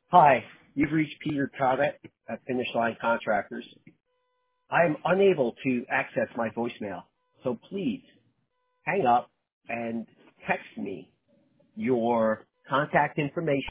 Hi, you've reached Peter Covet at Finish Line Contractors. I am unable to access my voicemail, so please hang up and text me your contact information.